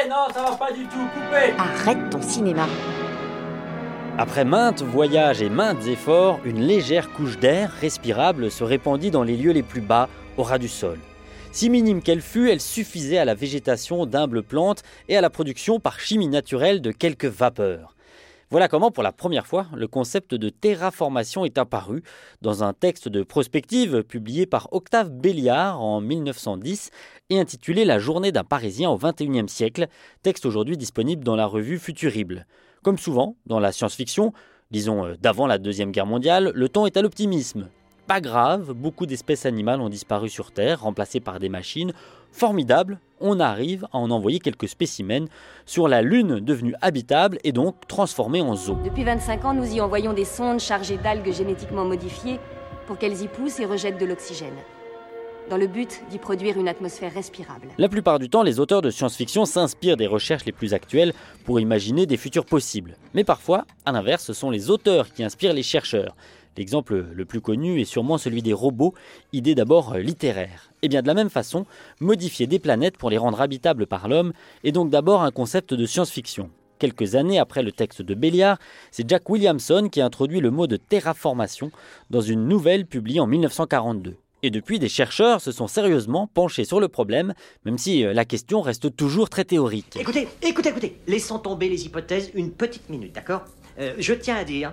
non, ça va pas du tout, coupez. Arrête ton cinéma. Après maintes voyages et maintes efforts, une légère couche d'air respirable se répandit dans les lieux les plus bas, au ras du sol. Si minime qu'elle fût, elle suffisait à la végétation d'humbles plantes et à la production par chimie naturelle de quelques vapeurs. Voilà comment, pour la première fois, le concept de terraformation est apparu dans un texte de prospective publié par Octave Béliard en 1910 et intitulé « La journée d'un Parisien au XXIe siècle », texte aujourd'hui disponible dans la revue Futurible. Comme souvent dans la science-fiction, disons d'avant la Deuxième Guerre mondiale, le temps est à l'optimisme. Pas grave, beaucoup d'espèces animales ont disparu sur Terre, remplacées par des machines. Formidable, on arrive à en envoyer quelques spécimens sur la Lune devenue habitable et donc transformée en zoo. Depuis 25 ans, nous y envoyons des sondes chargées d'algues génétiquement modifiées pour qu'elles y poussent et rejettent de l'oxygène, dans le but d'y produire une atmosphère respirable. La plupart du temps, les auteurs de science-fiction s'inspirent des recherches les plus actuelles pour imaginer des futurs possibles. Mais parfois, à l'inverse, ce sont les auteurs qui inspirent les chercheurs. L'exemple le plus connu est sûrement celui des robots, idée d'abord littéraire. Et bien de la même façon, modifier des planètes pour les rendre habitables par l'homme est donc d'abord un concept de science-fiction. Quelques années après le texte de Béliard, c'est Jack Williamson qui a introduit le mot de terraformation dans une nouvelle publiée en 1942. Et depuis, des chercheurs se sont sérieusement penchés sur le problème, même si la question reste toujours très théorique. Écoutez, laissons tomber les hypothèses une petite minute, d'accord ? Je tiens à dire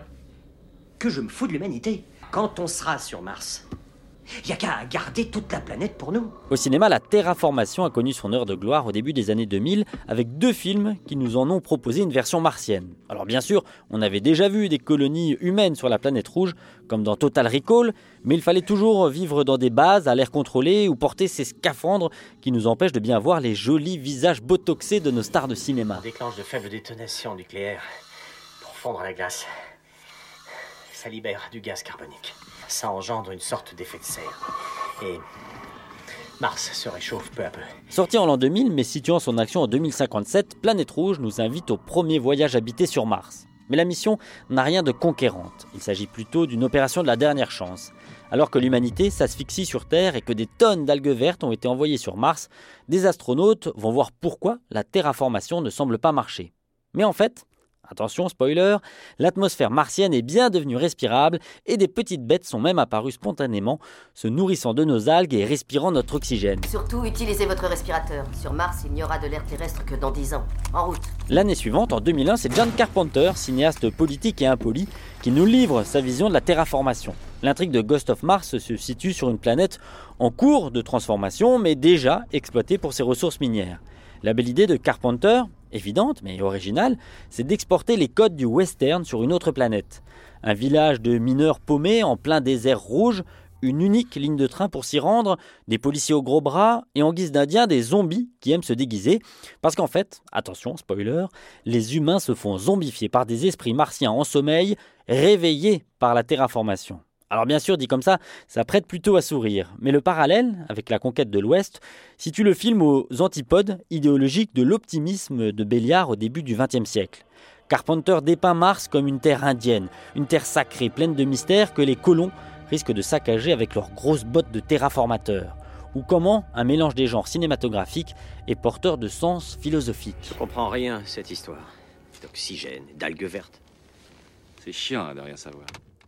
que je me fous de l'humanité. Quand on sera sur Mars, il n'y a qu'à garder toute la planète pour nous. Au cinéma, la terraformation a connu son heure de gloire au début des années 2000 avec 2 films qui nous en ont proposé une version martienne. Alors bien sûr, on avait déjà vu des colonies humaines sur la planète rouge, comme dans Total Recall, mais il fallait toujours vivre dans des bases à l'air contrôlé ou porter ces scaphandres qui nous empêchent de bien voir les jolis visages botoxés de nos stars de cinéma. On déclenche de faibles détonations nucléaires pour fondre la glace. Ça libère du gaz carbonique. Ça engendre une sorte d'effet de serre. Et Mars se réchauffe peu à peu. Sorti en l'an 2000, mais situant son action en 2057, Planète Rouge nous invite au premier voyage habité sur Mars. Mais la mission n'a rien de conquérante. Il s'agit plutôt d'une opération de la dernière chance. Alors que l'humanité s'asphyxie sur Terre et que des tonnes d'algues vertes ont été envoyées sur Mars, des astronautes vont voir pourquoi la terraformation ne semble pas marcher. Mais en fait, attention, spoiler, l'atmosphère martienne est bien devenue respirable et des petites bêtes sont même apparues spontanément, se nourrissant de nos algues et respirant notre oxygène. Surtout, utilisez votre respirateur. Sur Mars, il n'y aura de l'air terrestre que dans 10 ans. En route. L'année suivante, en 2001, c'est John Carpenter, cinéaste politique et impoli, qui nous livre sa vision de la terraformation. L'intrigue de Ghost of Mars se situe sur une planète en cours de transformation, mais déjà exploitée pour ses ressources minières. La belle idée de Carpenter, évidente mais originale, c'est d'exporter les codes du western sur une autre planète. Un village de mineurs paumés en plein désert rouge, une unique ligne de train pour s'y rendre, des policiers aux gros bras et en guise d'indiens des zombies qui aiment se déguiser. Parce qu'en fait, attention, spoiler, les humains se font zombifier par des esprits martiens en sommeil, réveillés par la terraformation. Alors bien sûr, dit comme ça prête plutôt à sourire. Mais le parallèle avec la conquête de l'Ouest situe le film aux antipodes idéologiques de l'optimisme de Béliard au début du XXe siècle. Carpenter dépeint Mars comme une terre indienne, une terre sacrée, pleine de mystères que les colons risquent de saccager avec leurs grosses bottes de terraformateurs. Ou comment un mélange des genres cinématographiques est porteur de sens philosophique. Je comprends rien, cette histoire. D'oxygène, d'algues vertes. C'est chiant de rien savoir.